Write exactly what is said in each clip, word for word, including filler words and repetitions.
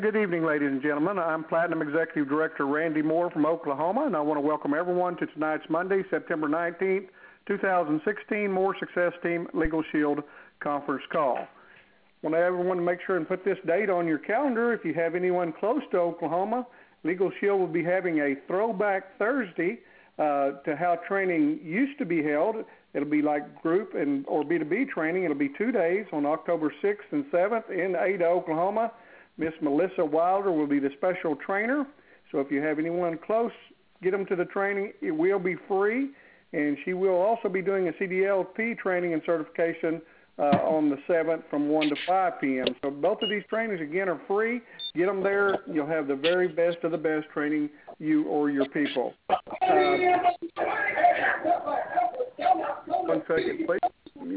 Good evening, ladies and gentlemen. I'm Platinum Executive Director Randy Moore from Oklahoma, and I want to welcome everyone to tonight's Monday, September nineteenth, two thousand sixteen More Success Team Legal Shield conference call. I want everyone to make sure and put this date on your calendar. If you have anyone close to Oklahoma, Legal Shield will be having a throwback Thursday uh, to how training used to be held. It'll be like group and or B two B training. It'll be two days on October sixth and seventh in Ada, Oklahoma. Miss Melissa Wilder will be the special trainer. So if you have anyone close, get them to the training. It will be free, and she will also be doing a C D L P training and certification uh, on the seventh from one to five p.m. So both of these trainings, again, are free. Get them there. You'll have the very best of the best training you or your people. Uh, one second, please.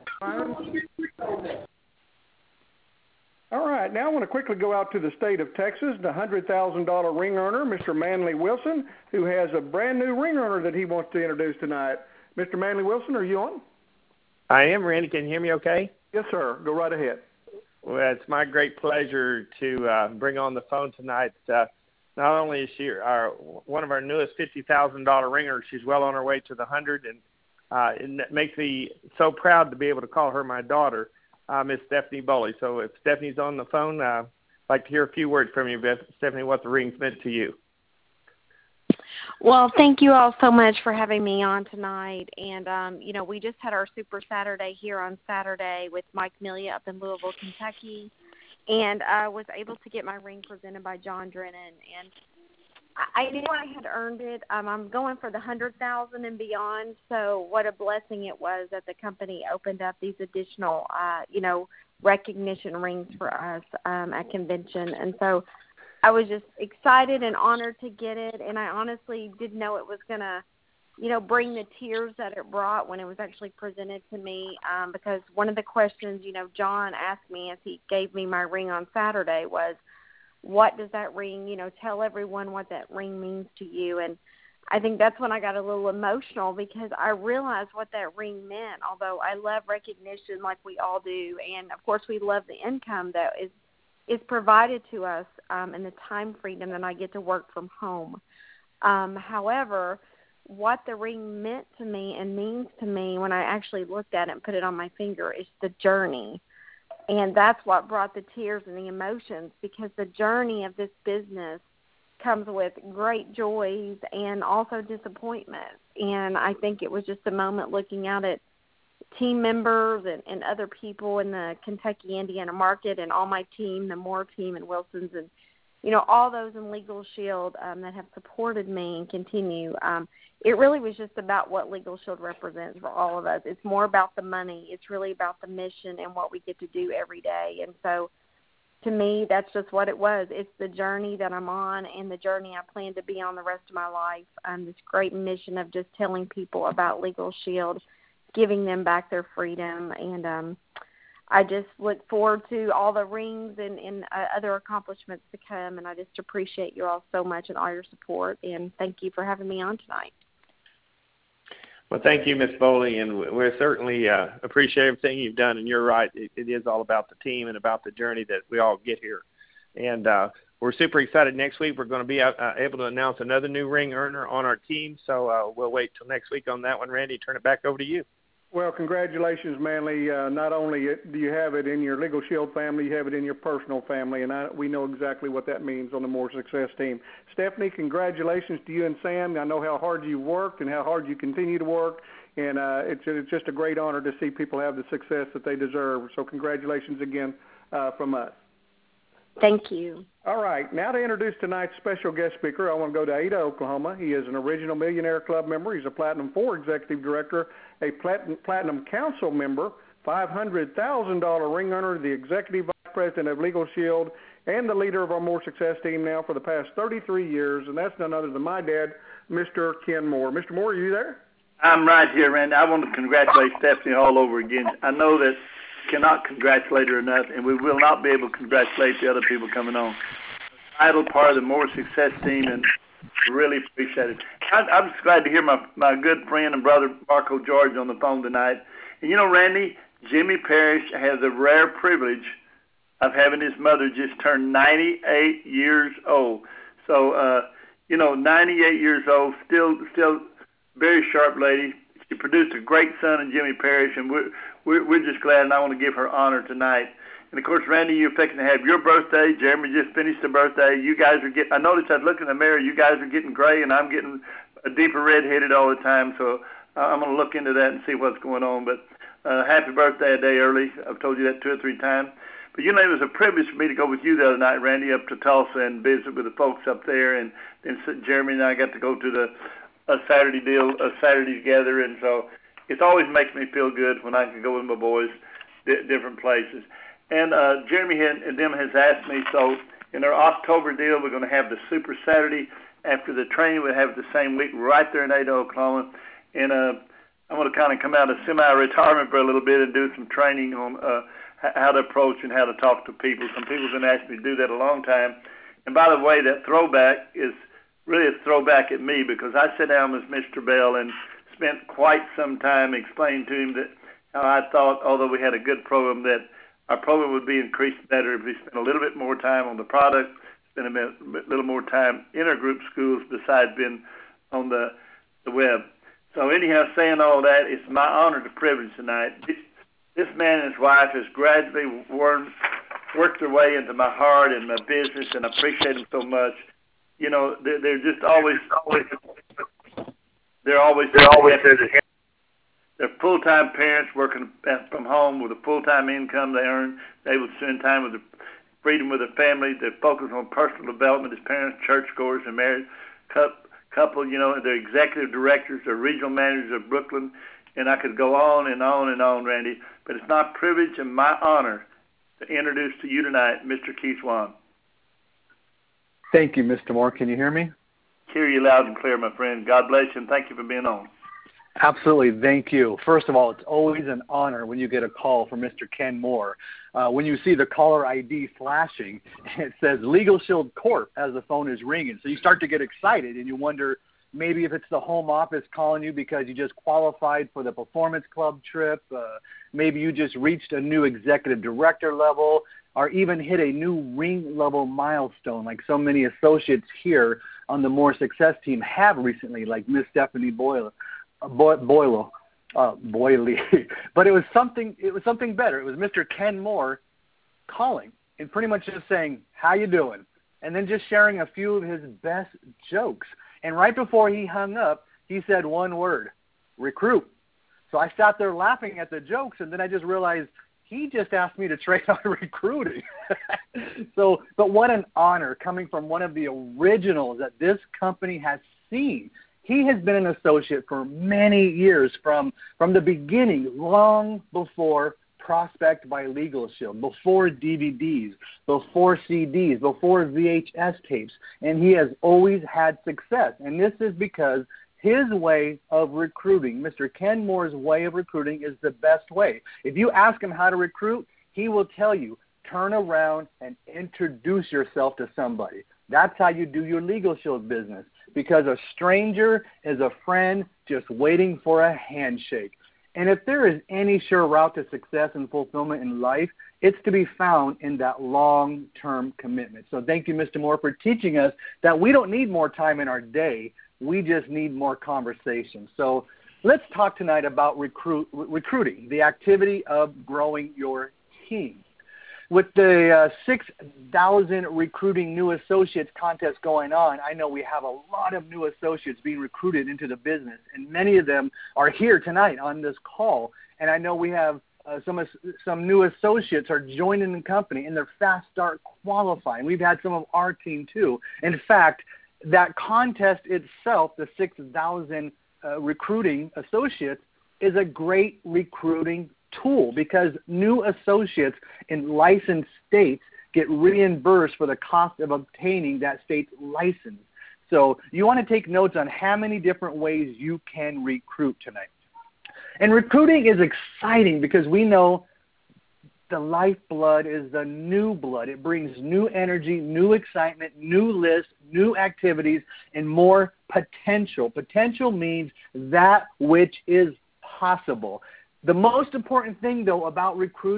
All right, now I want to quickly go out to the state of Texas, the one hundred thousand dollars ring earner, Mister Manley Wilson, who has a brand new ring earner that he wants to introduce tonight. Mister Manley Wilson, are you on? I am, Randy. Can you hear me okay? Yes, sir. Go right ahead. Well, it's my great pleasure to uh, bring on the phone tonight. Uh, not only is she our, one of our newest fifty thousand dollars ringers, she's well on her way to the one hundred, and uh, it makes me so proud to be able to call her my daughter. Uh, Miss Stephanie Boley. So if Stephanie's on the phone, uh, I'd like to hear a few words from you, Beth. Stephanie, what the ring's meant to you. Well, thank you all so much for having me on tonight. And, um, you know, we just had our Super Saturday here on Saturday with Mike Milia up in Louisville, Kentucky. And I was able to get my ring presented by John Drennan. And I knew I had earned it. Um, I'm going for the one hundred thousand dollars and beyond. So what a blessing it was that the company opened up these additional, uh, you know, recognition rings for us um, at convention. And so I was just excited and honored to get it. And I honestly didn't know it was going to, you know, bring the tears that it brought when it was actually presented to me. Um, because one of the questions, you know, John asked me as he gave me my ring on Saturday was, what does that ring, you know, tell everyone what that ring means to you. And I think that's when I got a little emotional because I realized what that ring meant, although I love recognition like we all do. And, of course, we love the income that is, is provided to us um, and the time freedom that I get to work from home. Um, however, what the ring meant to me and means to me when I actually looked at it and put it on my finger is the journey. And that's what brought the tears and the emotions because the journey of this business comes with great joys and also disappointments. And I think it was just a moment looking out at team members and, and other people in the Kentucky, Indiana market and all my team, the Moore team and Wilson's and, you know, all those in Legal Shield um, that have supported me and continue. Um, it really was just about what Legal Shield represents for all of us. It's more about the money. It's really about the mission and what we get to do every day. And so to me, that's just what it was. It's the journey that I'm on and the journey I plan to be on the rest of my life. Um, this great mission of just telling people about Legal Shield, giving them back their freedom. And um, I just look forward to all the rings and, and uh, other accomplishments to come. And I just appreciate you all so much and all your support. And thank you for having me on tonight. Well, thank you, Miz Boley, and we certainly uh, appreciate everything you've done. And you're right, it, it is all about the team and about the journey that we all get here. And uh, we're super excited. Next week, we're going to be uh, able to announce another new ring earner on our team. So uh, we'll wait till next week on that one. Randy, turn it back over to you. Well, congratulations, Manley. Uh, not only do you have it in your Legal Shield family, you have it in your personal family, and I, we know exactly what that means on the More Success team. Stephanie, congratulations to you and Sam. I know how hard you worked and how hard you continue to work, and uh, it's, it's just a great honor to see people have the success that they deserve. So congratulations again uh, from us. Thank you. All right, now to introduce tonight's special guest speaker, I want to go to Ada, Oklahoma. He is an original Millionaire Club member. He's a Platinum four Executive Director, a Platinum, Platinum Council member, five hundred thousand dollars ring earner, the Executive Vice President of Legal Shield, and the leader of our More Success team now for the past thirty-three years, and that's none other than my dad, Mister Ken Moore. Mister Moore, are you there? I'm right here, Randy. I want to congratulate Stephanie all over again. I know that cannot congratulate her enough, and we will not be able to congratulate the other people coming on. Vital part of the More Success team, and really appreciate it. I, I'm just glad to hear my, my good friend and brother Marco George on the phone tonight. And you know, Randy, Jimmy Parrish has a rare privilege of having his mother just turn ninety-eight years old. So, uh, you know, ninety-eight years old, still, still very sharp lady. She produced a great son in Jimmy Parrish, and we're, we're, we're just glad, and I want to give her honor tonight. And, of course, Randy, you're fixing to have your birthday. Jeremy just finished a birthday. You guys are getting – I noticed I was looking in the mirror. You guys are getting gray, and I'm getting a deeper red-headed all the time. So I'm going to look into that and see what's going on. But uh, happy birthday a day early. I've told you that two or three times. But, you know, it was a privilege for me to go with you the other night, Randy, up to Tulsa and visit with the folks up there. And then Jeremy and I got to go to the a Saturday deal, a Saturday together. And so it always makes me feel good when I can go with my boys di- different places. And uh, Jeremy had, and them has asked me, so in our October deal, we're going to have the Super Saturday after the training. We'll have it the same week right there in Ada, Oklahoma. And uh, I'm going to kind of come out of semi-retirement for a little bit and do some training on uh, how to approach and how to talk to people. Some people have been asking me to do that a long time. And by the way, that throwback is really a throwback at me, because I sat down with Mister Bell and spent quite some time explaining to him that how I thought, although we had a good program, that our program would be increased better if we spent a little bit more time on the product, spend a bit, little more time in our group schools besides being on the, the web. So anyhow, saying all that, it's my honor to privilege tonight. This, this man and his wife has gradually wormed, worked their way into my heart and my business, and I appreciate them so much. You know, they're, they're just always, always, they're always, they're always there to help. They're full-time parents working from home with a full-time income they earn. They're able to spend time with the freedom with their family. They're focused on personal development as parents, churchgoers, and married couple. You know, they're executive directors, they're regional managers of Brooklyn, and I could go on and on and on, Randy. But it's my privilege and my honor to introduce to you tonight Mister Keith Swan. Thank you, Mister Moore. Can you hear me? Hear you loud and clear, my friend. God bless you, and thank you for being on. Absolutely. Thank you. First of all, it's always an honor when you get a call from Mister Ken Moore. Uh, when you see the caller I D flashing, it says Legal Shield Corp as the phone is ringing. So you start to get excited and you wonder maybe if it's the home office calling you because you just qualified for the Performance Club trip. Uh, maybe you just reached a new executive director level or even hit a new ring level milestone like so many associates here on the More Success team have recently, like Miss Stephanie Boyle. Boy, Boyle, uh, Boyley, but it was something. It was something better. It was Mister Ken Moore calling and pretty much just saying, "How you doing?" and then just sharing a few of his best jokes. And right before he hung up, he said one word: recruit. So I sat there laughing at the jokes, and then I just realized he just asked me to train on recruiting. so, but what an honor coming from one of the originals that this company has seen. He has been an associate for many years, from, from the beginning, long before Prospect by Legal Shield, before D V Ds, before C Ds, before V H S tapes, and he has always had success. And this is because his way of recruiting, Mister Ken Moore's way of recruiting, is the best way. If you ask him how to recruit, he will tell you, turn around and introduce yourself to somebody. That's how you do your Legal Shield business, because a stranger is a friend just waiting for a handshake. And if there is any sure route to success and fulfillment in life, it's to be found in that long-term commitment. So thank you, Mister Moore, for teaching us that we don't need more time in our day. We just need more conversation. So let's talk tonight about recruit, recruiting, the activity of growing your team. With the uh, six thousand Recruiting New Associates contest going on, I know we have a lot of new associates being recruited into the business, and many of them are here tonight on this call. And I know we have uh, some some new associates are joining the company, and they're fast start qualifying. We've had some of our team too. In fact, that contest itself, the six thousand uh, Recruiting Associates, is a great recruiting tool, because new associates in licensed states get reimbursed for the cost of obtaining that state's license. So you want to take notes on how many different ways you can recruit tonight. And recruiting is exciting because we know the lifeblood is the new blood. It brings new energy, new excitement, new lists, new activities, and more potential. Potential means that which is possible. The most important thing, though, about recruiting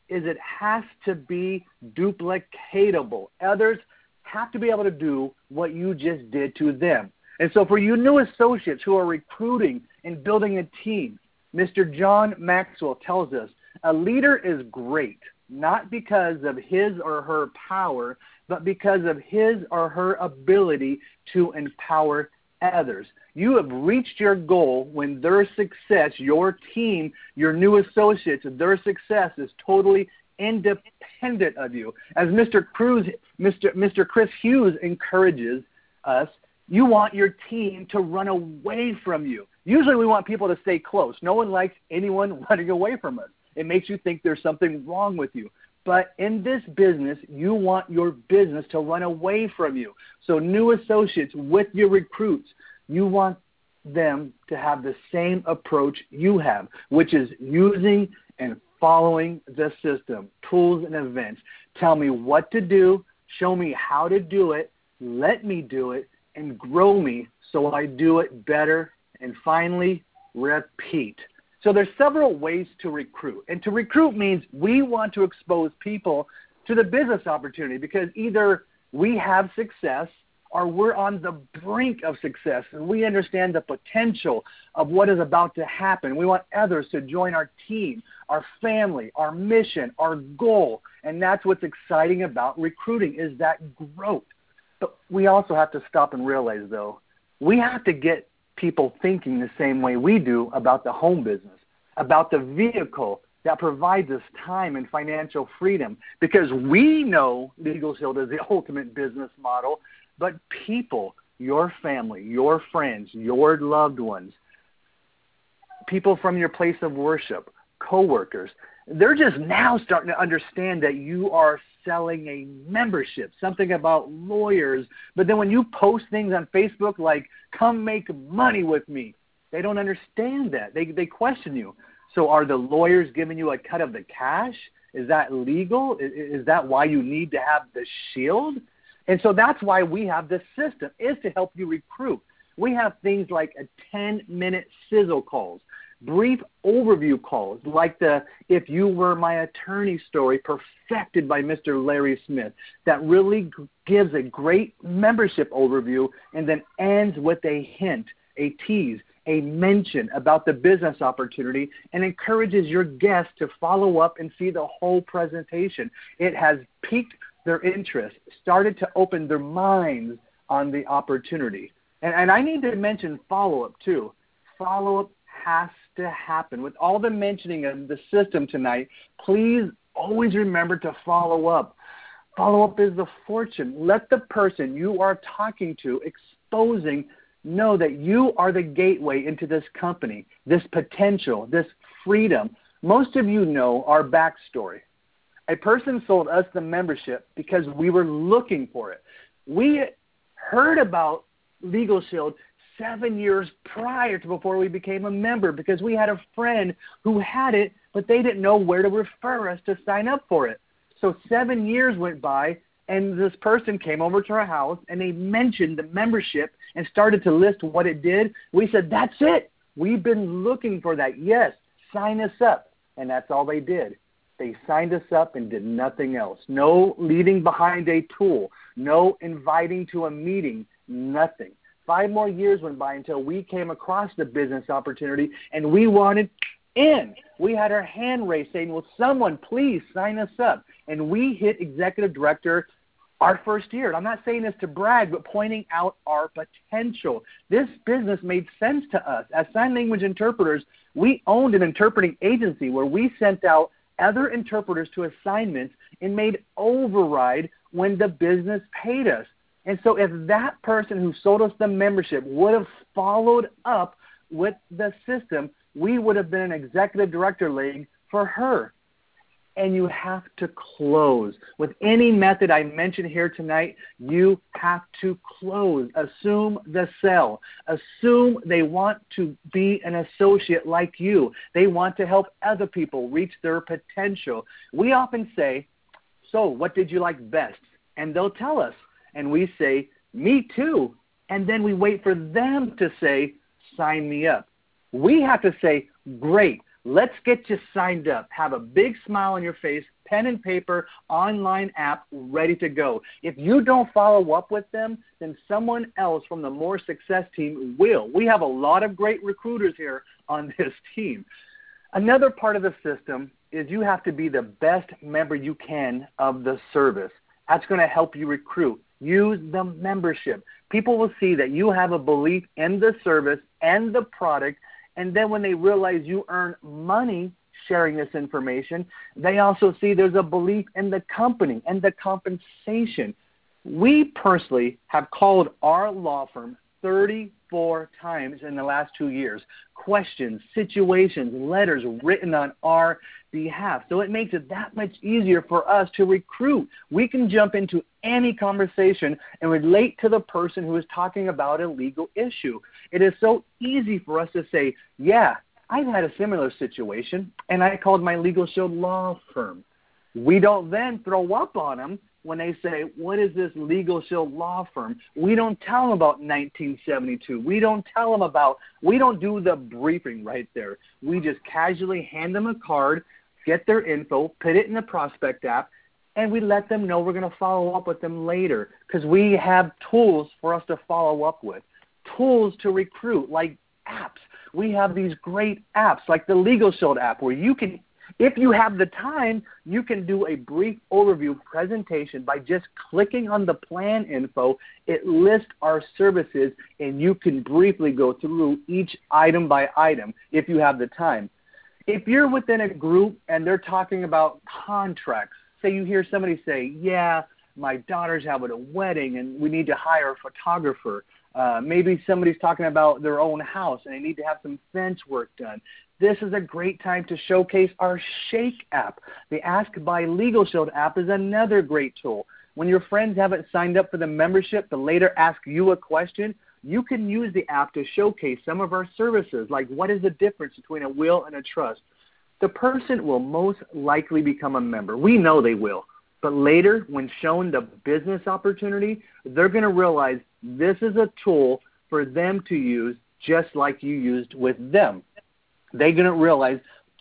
is it has to be duplicatable. Others have to be able to do what you just did to them. And so for you new associates who are recruiting and building a team, Mister John Maxwell tells us a leader is great, not because of his or her power, but because of his or her ability to empower others. You have reached your goal when their success, your team, your new associates, their success is totally independent of you. As Mister Cruz, Mister Mister Chris Hughes encourages us, you want your team to run away from you. Usually we want people to stay close. No one likes anyone running away from us. It makes you think there's something wrong with you. But in this business, you want your business to run away from you. So new associates with your recruits, you want them to have the same approach you have, which is using and following the system, tools and events. Tell me what to do, show me how to do it, let me do it, and grow me so I do it better, and finally, repeat. So there's several ways to recruit. And to recruit means we want to expose people to the business opportunity because either we have success or we're on the brink of success and we understand the potential of what is about to happen. We want others to join our team, our family, our mission, our goal. And that's what's exciting about recruiting is that growth. But we also have to stop and realize, though, we have to get people thinking the same way we do about the home business, about the vehicle that provides us time and financial freedom, because we know Legal Shield is the ultimate business model, but people, your family, your friends, your loved ones, people from your place of worship, coworkers, they're just now starting to understand that you are selling a membership, something about lawyers. But then when you post things on Facebook like, come make money with me, they don't understand that. They they question you. So are the lawyers giving you a cut of the cash? Is that legal? Is, is that why you need to have the shield? And so that's why we have this system, is to help you recruit. We have things like a ten-minute sizzle calls, brief overview calls, like the If You Were My Attorney story perfected by Mister Larry Smith, that really gives a great membership overview and then ends with a hint, a tease, a mention about the business opportunity and encourages your guests to follow up and see the whole presentation. It has piqued their interest, started to open their minds on the opportunity. And, and I need to mention follow-up too. Follow-up has to happen. With all the mentioning of the system tonight, please always remember to follow up. Follow-up is the fortune. Let the person you are talking to, exposing, know that you are the gateway into this company, this potential, this freedom. Most of you know our backstory. A person sold us the membership because we were looking for it. We heard about Legal Shield seven years prior to before we became a member because we had a friend who had it, but they didn't know where to refer us to sign up for it. So seven years went by, and this person came over to our house, and they mentioned the membership and started to list what it did. We said, that's it. We've been looking for that. Yes, sign us up. And that's all they did. They signed us up and did nothing else. No leaving behind a tool. No inviting to a meeting. Nothing. Five more years went by until we came across the business opportunity, and we wanted in. We had our hand raised saying, will someone please sign us up? And we hit executive director our first year. And I'm not saying this to brag, but pointing out our potential. This business made sense to us. As sign language interpreters, we owned an interpreting agency where we sent out other interpreters to assignments and made override when the business paid us. And so if that person who sold us the membership would have followed up with the system, we would have been an executive director league for her. And you have to close. With any method I mentioned here tonight, you have to close. Assume the sell. Assume they want to be an associate like you. They want to help other people reach their potential. We often say, so what did you like best? And they'll tell us. And we say, me too. And then we wait for them to say, sign me up. We have to say, great. Let's get you signed up. Have a big smile on your face. pen and paper, online app ready to go. If you don't follow up with them, then someone else from the More Success team will. We have a lot of great recruiters here on this team. Another part of the system is you have to be the best member you can of the service. That's going to help you recruit. Use the membership. People will see that you have a belief in the service and the product, and then when they realize you earn money sharing this information, they also see there's a belief in the company and the compensation. We personally have called our law firm thirty-four times in the last two years. Questions, situations, letters written on our behalf. So it makes it that much easier for us to recruit. We can jump into any conversation and relate to the person who is talking about a legal issue. It is so easy for us to say, yeah, I've had a similar situation, and I called my Legal Shield law firm. We don't then throw up on them when they say, what is this Legal Shield law firm? We don't tell them about nineteen seventy-two. We don't tell them about, we don't do the briefing right there. We just casually hand them a card, get their info, put it in the prospect app, and we let them know we're going to follow up with them later because we have tools for us to follow up with, tools to recruit like apps. We have these great apps like the Legal Shield app where you can, if you have the time, you can do a brief overview presentation by just clicking on the plan info. It lists our services, and you can briefly go through each item by item if you have the time. If you're within a group and they're talking about contracts, say you hear somebody say, yeah, my daughter's having a wedding and we need to hire a photographer. Uh, maybe somebody's talking about their own house and they need to have some fence work done. This is a great time to showcase our Shake app. The Ask by Legal Shield app is another great tool. When your friends haven't signed up for the membership to later ask you a question, you can use the app to showcase some of our services, like what is the difference between a will and a trust. The person will most likely become a member. We know they will. But later, when shown the business opportunity, they're going to realize this is a tool for them to use just like you used with them. They're going to realize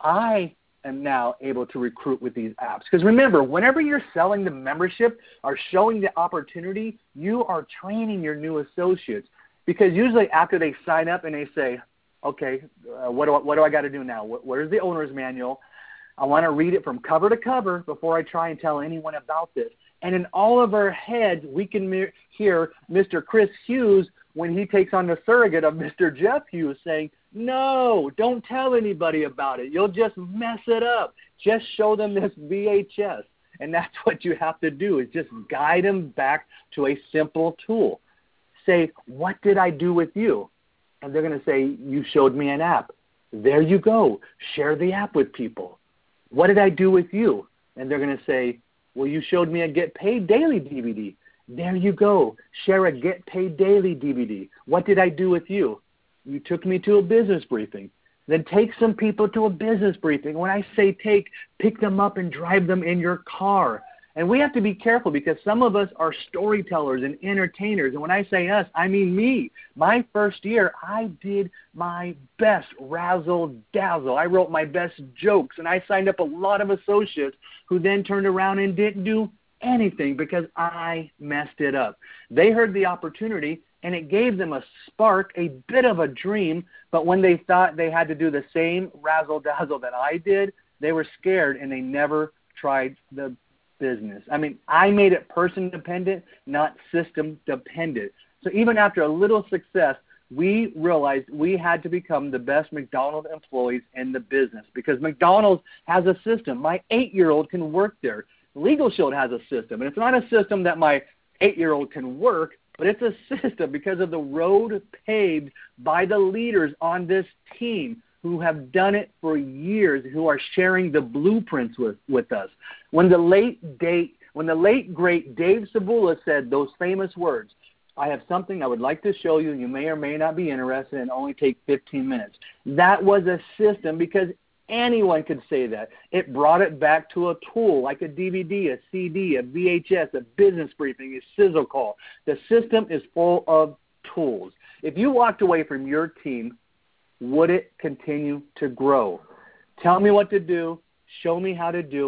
I am now able to recruit with these apps. Because remember, whenever you're selling the membership or showing the opportunity, you are training your new associates. Because usually after they sign up and they say, okay, uh, what, do I, what do I got to do now? Where's the owner's manual? I want to read it from cover to cover before I try and tell anyone about this. And in all of our heads, we can me- hear Mister Chris Hughes when he takes on the surrogate of Mister Jeff Hughes saying, no, don't tell anybody about it. You'll just mess it up. Just show them this V H S. And that's what you have to do is just guide them back to a simple tool. Say, what did I do with you? And they're going to say, you showed me an app. There you go. Share the app with people. What did I do with you? And they're going to say, well, you showed me a Get Paid Daily D V D. There you go. Share a Get Paid Daily D V D. What did I do with you? You took me to a business briefing. Then take some people to a business briefing. When I say take, pick them up and drive them in your car. And we have to be careful because some of us are storytellers and entertainers. And when I say us, I mean me. My first year, I did my best razzle dazzle. I wrote my best jokes, and I signed up a lot of associates who then turned around and didn't do anything because I messed it up. They heard the opportunity, and it gave them a spark, a bit of a dream. But when they thought they had to do the same razzle dazzle that I did, they were scared, and they never tried the business. I mean, I made it person dependent, not system dependent. So even after a little success, we realized we had to become the best McDonald's employees in the business because McDonald's has a system. My eight-year-old can work there. Legal Shield has a system, and it's not a system that my eight-year-old can work, but it's a system because of the road paved by the leaders on this team who have done it for years, who are sharing the blueprints with, with us. When the late date, when the late great Dave Cebula said those famous words, I have something I would like to show you, you may or may not be interested, and only take fifteen minutes. That was a system because anyone could say that. It brought it back to a tool like a D V D, a C D, a V H S, a business briefing, a sizzle call. The system is full of tools. If you walked away from your team, would it continue to grow? Tell me what to do. Show me how to do it.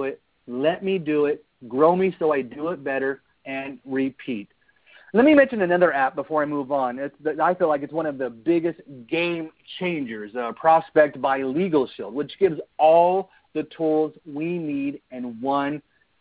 let me do it, grow me so I do it better, and repeat. Let me mention another app before I move on. It's, I feel like it's one of the biggest game changers, uh, Prospect by Legal Shield, which gives all the tools we need in one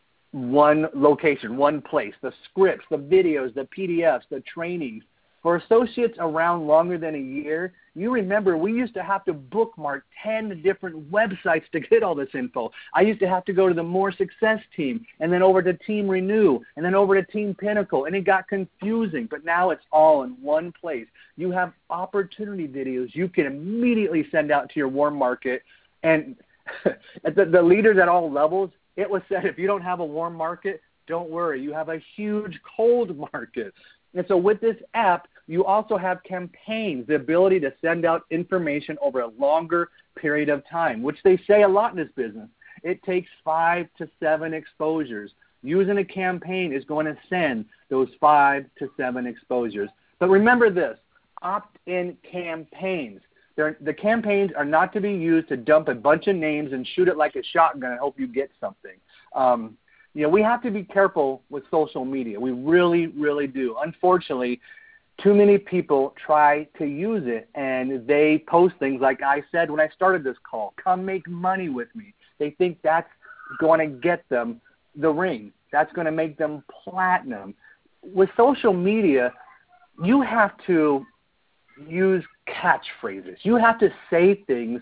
one location, one place, the scripts, the videos, the P D Fs, the trainings. For associates around longer than a year, you remember we used to have to bookmark ten different websites to get all this info. I used to have to go to the More Success team and then over to Team Renew and then over to Team Pinnacle, and it got confusing, but now it's all in one place. You have opportunity videos you can immediately send out to your warm market, and the, the leaders at all levels, it was said if you don't have a warm market, don't worry, you have a huge cold market. And so with this app, you also have campaigns, the ability to send out information over a longer period of time, which they say a lot in this business. It takes five to seven exposures. Using a campaign is going to send those five to seven exposures. But remember this, opt-in campaigns. They're, the campaigns are not to be used to dump a bunch of names and shoot it like a shotgun and hope you get something. Um, you know, we have to be careful with social media. We really, really do. Unfortunately, too many people try to use it, and they post things like I said when I started this call, come make money with me. They think that's going to get them the ring. That's going to make them platinum. With social media, you have to use catchphrases. You have to say things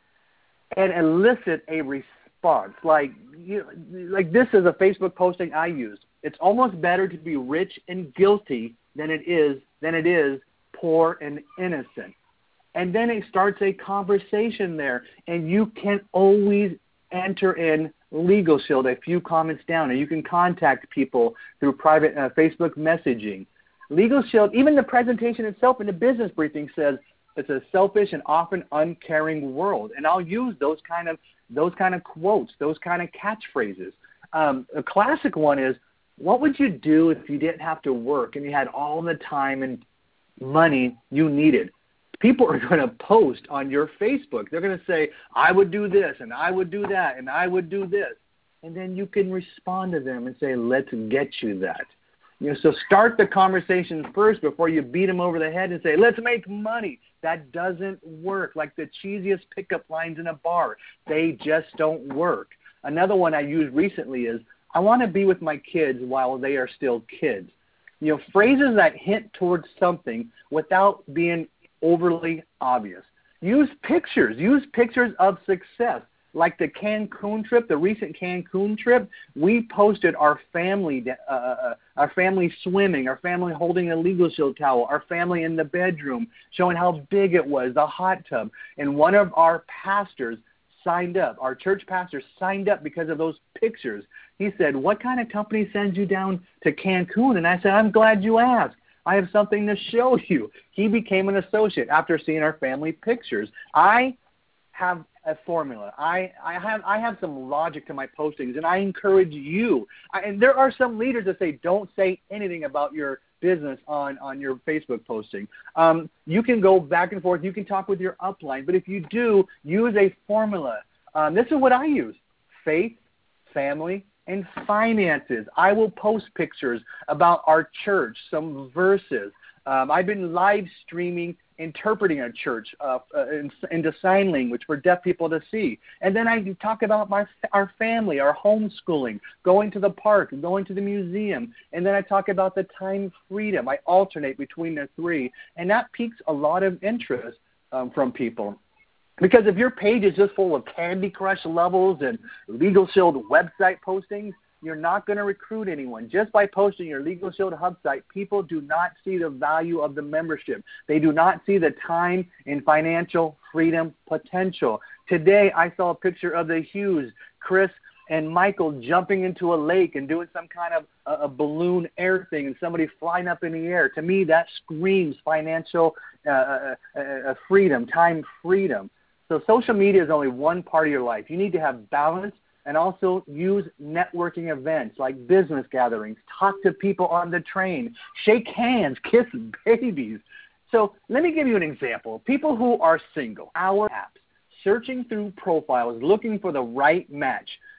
and elicit a response. Like, you, like this is a Facebook posting I used. It's almost better to be rich and guilty than it is than it is poor and innocent. And then it starts a conversation there, and you can always enter in Legal Shield a few comments down, and you can contact people through private uh, Facebook messaging. Legal Shield, even the presentation itself in the business briefing says it's a selfish and often uncaring world, and I'll use those kind of those kind of quotes, those kind of catchphrases. Um, a classic one is, what would you do if you didn't have to work and you had all the time and money you needed? People are going to post on your Facebook. They're going to say, I would do this, and I would do that, and I would do this. And then you can respond to them and say, let's get you that. You know, so start the conversation first before you beat them over the head and say, let's make money. That doesn't work. Like the cheesiest pickup lines in a bar. They just don't work. Another one I used recently is, I want to be with my kids while they are still kids. You know, phrases that hint towards something without being overly obvious. Use pictures. Use pictures of success. Like the Cancun trip, the recent Cancun trip, we posted our family, uh, our family swimming, our family holding a Legal Shield towel, our family in the bedroom, showing how big it was, the hot tub. And one of our pastors signed up. Our church pastor signed up because of those pictures. He said, what kind of company sends you down to Cancun? And I said, I'm glad you asked. I have something to show you. He became an associate after seeing our family pictures. I have a formula. I, I have I have some logic to my postings, and I encourage you. I, and there are some leaders that say, don't say anything about your business on, on your Facebook posting. Um, you can go back and forth. You can talk with your upline. But if you do, use a formula. Um, this is what I use. Faith, family, and finances. I will post pictures about our church, some verses. Um, I've been live streaming interpreting a church uh, uh, in, into sign language for deaf people to see. And then I talk about my our family, our homeschooling, going to the park, going to the museum. And then I talk about the time freedom. I alternate between the three. And that piques a lot of interest um, from people. Because if your page is just full of Candy Crush levels and Legal Shield website postings, you're not going to recruit anyone. Just by posting your Legal Shield hub site, people do not see the value of the membership. They do not see the time and financial freedom potential. Today, I saw a picture of the Hughes, Chris and Michael jumping into a lake and doing some kind of a, a balloon air thing and somebody flying up in the air. To me, that screams financial uh, uh, uh, freedom, time freedom. So social media is only one part of your life. You need to have balance and also use networking events like business gatherings. Talk to people on the train. Shake hands. Kiss babies. So let me give you an example. People who are single, our apps, searching through profiles, looking for the right match.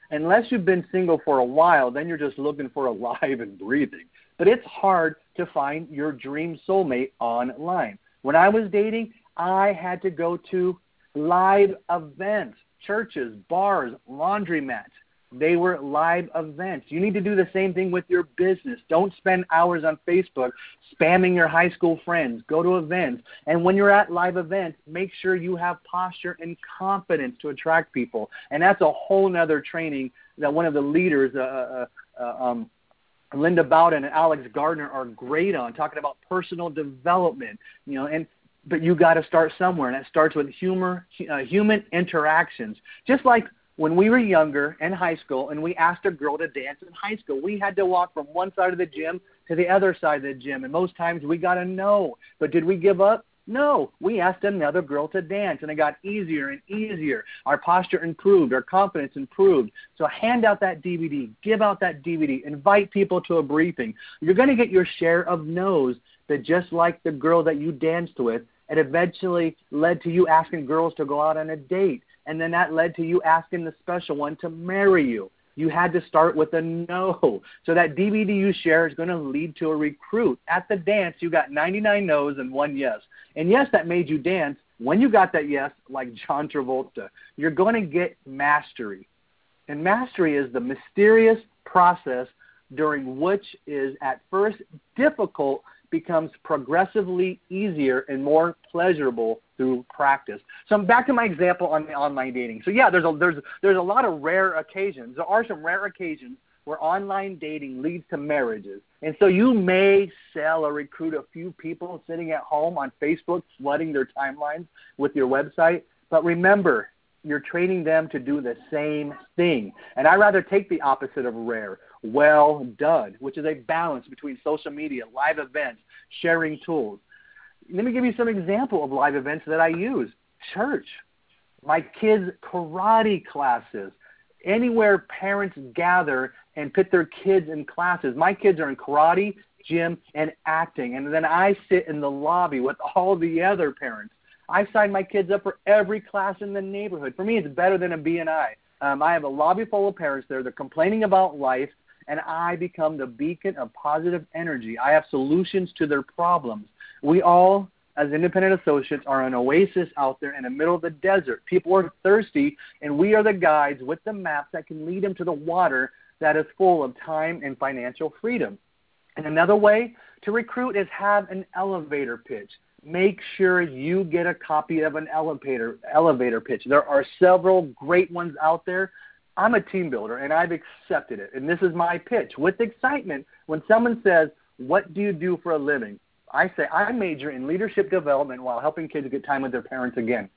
Unless you've been single for a while, then you're just looking for alive and breathing. But it's hard to find your dream soulmate online. When I was dating, I had to go to live events, churches, bars, laundromats. They were live events. You need to do the same thing with your business. Don't spend hours on Facebook spamming your high school friends. Go to events. And when you're at live events, make sure you have posture and confidence to attract people. And that's a whole nother training that one of the leaders, uh, uh, uh, um, Linda Bowden and Alex Gardner, are great on, talking about personal development. You know, and but you got to start somewhere, and it starts with humor, uh, human interactions. Just like when we were younger in high school and we asked a girl to dance in high school, we had to walk from one side of the gym to the other side of the gym, and most times we got a no. But did we give up? No. We asked another girl to dance, and it got easier and easier. Our posture improved. Our confidence improved. So hand out that D V D. Give out that D V D. Invite people to a briefing. You're going to get your share of no's, but just like the girl that you danced with, it eventually led to you asking girls to go out on a date. And then that led to you asking the special one to marry you. You had to start with a no. So that D V D you share is going to lead to a recruit. At the dance, you got ninety-nine no's and one yes. And yes, that made you dance. When you got that yes, like John Travolta, you're going to get mastery. And mastery is the mysterious process during which is at first difficult becomes progressively easier and more pleasurable through practice. So I'm back to my example on the online dating. So yeah, there's a there's there's a lot of rare occasions. There are some rare occasions where online dating leads to marriages. And so you may sell or recruit a few people sitting at home on Facebook, flooding their timelines with your website. But remember, you're training them to do the same thing. And I rather take the opposite of rare, well done, which is a balance between social media, live events, sharing tools. Let me give you some example of live events that I use. Church, my kids' karate classes, anywhere parents gather and put their kids in classes. My kids are in karate, gym, and acting. And then I sit in the lobby with all the other parents. I sign my kids up for every class in the neighborhood. For me, it's better than a B and I. Um, I have a lobby full of parents there. They're complaining about life, and I become the beacon of positive energy. I have solutions to their problems. We all, as independent associates, are an oasis out there in the middle of the desert. People are thirsty, and we are the guides with the maps that can lead them to the water that is full of time and financial freedom. And another way to recruit is have an elevator pitch. Make sure you get a copy of an elevator elevator pitch. There are several great ones out there. I'm a team builder, and I've accepted it. And this is my pitch. With excitement, when someone says, what do you do for a living? I say, I major in leadership development while helping kids get time with their parents again.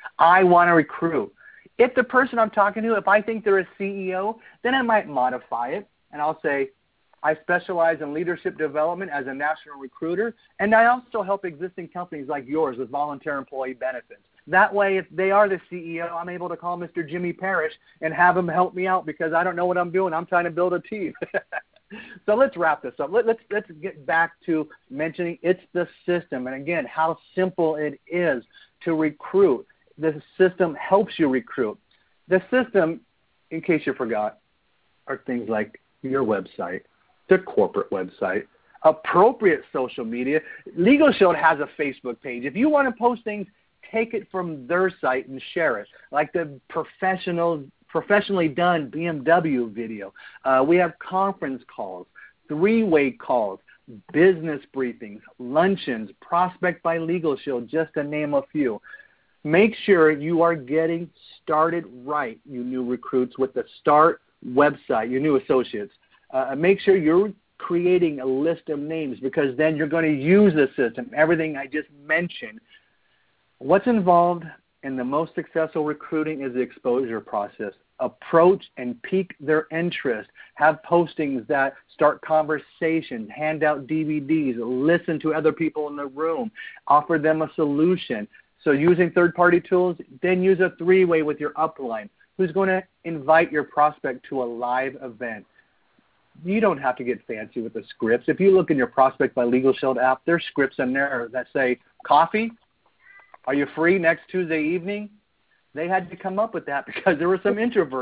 I want to recruit. If the person I'm talking to, if I think they're a C E O, then I might modify it, and I'll say, I specialize in leadership development as a national recruiter, and I also help existing companies like yours with volunteer employee benefits. That way, if they are the C E O, I'm able to call Mister Jimmy Parrish and have him help me out because I don't know what I'm doing. I'm trying to build a team. So let's wrap this up. Let, let's let's get back to mentioning it's the system, and again, how simple it is to recruit. The system helps you recruit. The system, in case you forgot, are things like your website, the corporate website, appropriate social media. Legal Shield has a Facebook page. If you want to post things, take it from their site and share it, like the professional, professionally done B M W video. Uh, we have conference calls, three-way calls, business briefings, luncheons, Prospect by Legal Shield, just to name a few. Make sure you are getting started right, you new recruits, with the START website, your new associates. Uh, make sure you're creating a list of names because then you're going to use the system, everything I just mentioned. What's involved in the most successful recruiting is the exposure process. Approach and pique their interest. Have postings that start conversations, hand out D V Ds, listen to other people in the room, offer them a solution. So using third-party tools, then use a three-way with your upline who's going to invite your prospect to a live event. You don't have to get fancy with the scripts. If you look in your Prospect by Legal Shield app, there's scripts in there that say, coffee? Are you free next Tuesday evening? They had to come up with that because there were some introverts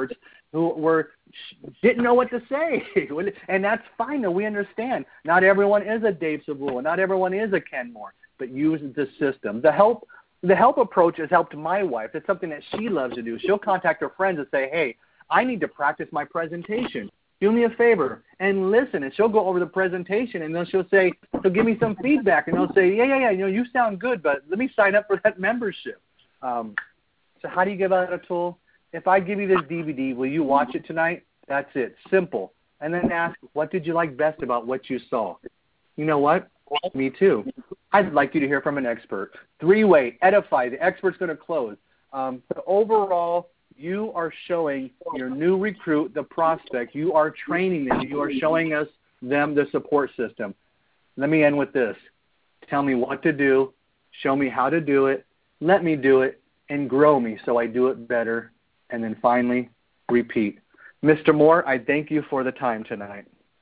who were didn't know what to say, and that's fine. Though we understand not everyone is a Dave Sabula, not everyone is a Ken Moore, but use the system. The help, the help approach has helped my wife. It's something that she loves to do. She'll contact her friends and say, "Hey, I need to practice my presentation. Do me a favor and listen." And she'll go over the presentation, and then she'll say, "So give me some feedback," and they'll say, "Yeah, yeah, yeah. You know, you sound good, but let me sign up for that membership." Um, so how do you give out a tool? If I give you this D V D, will you watch it tonight? That's it. Simple. And then ask, what did you like best about what you saw? You know what? Me too. I'd like you to hear from an expert. Three-way, edify. The expert's going to close. Um, but overall, you are showing your new recruit, the prospect, you are training them. You are showing us them the support system. Let me end with this. Tell me what to do. Show me how to do it. Let me do it. And grow me so I do it better. And then finally, repeat. Mister Moore, I thank you for the time tonight.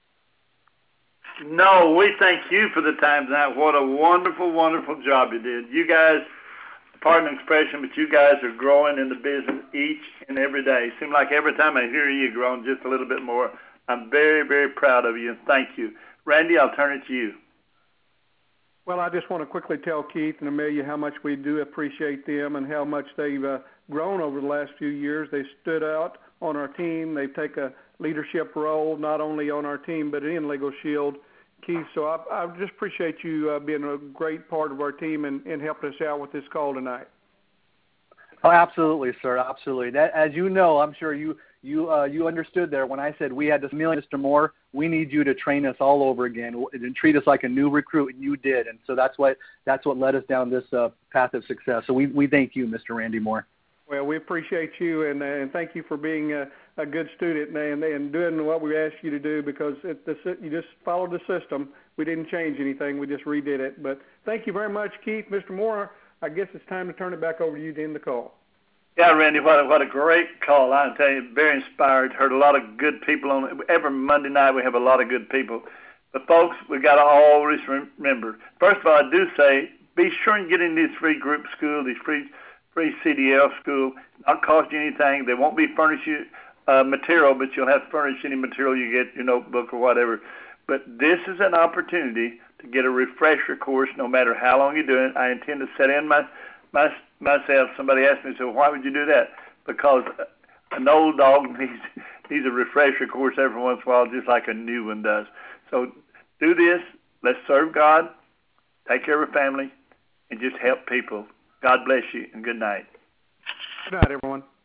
No, we thank you for the time tonight. What a wonderful, wonderful job you did. You guys, pardon the expression, but you guys are growing in the business each and every day. It seems like every time I hear you, you're growing just a little bit more. I'm very, very proud of you, and thank you. Randy, I'll turn it to you. Well, I just want to quickly tell Keith and Amelia how much we do appreciate them and how much they've uh, grown over the last few years. They stood out on our team. They've taken a leadership role not only on our team but in Legal Shield. Keith, so I, I just appreciate you uh, being a great part of our team and, and helping us out with this call tonight. Oh, absolutely, sir, absolutely. That, as you know, I'm sure you you uh, you understood there when I said we had this million, Mister Moore. We need you to train us all over again and treat us like a new recruit, and you did. And so that's what that's what led us down this uh, path of success. So we, we thank you, Mister Randy Moore. Well, we appreciate you, and, uh, and thank you for being a, a good student and, and doing what we asked you to do, because it, the, you just followed the system. We didn't change anything. We just redid it. But thank you very much, Keith. Mister Moore, I guess it's time to turn it back over to you to end the call. Yeah, Randy, what a, what a great call. I tell you, very inspired. Heard a lot of good people on it. Every Monday night we have a lot of good people. But, folks, we got to always remember, first of all, I do say, be sure and get in these free group school, these free free C D L school. Not cost you anything. They won't be furnish you uh, material, but you'll have to furnish any material you get, your notebook or whatever. But this is an opportunity to get a refresher course no matter how long you're doing it. I intend to set in my, my myself. Somebody asked me, so why would you do that? Because an old dog needs, needs a refresher course every once in a while, just like a new one does. So do this. Let's serve God, take care of our family, and just help people. God bless you, and good night. Good night, everyone.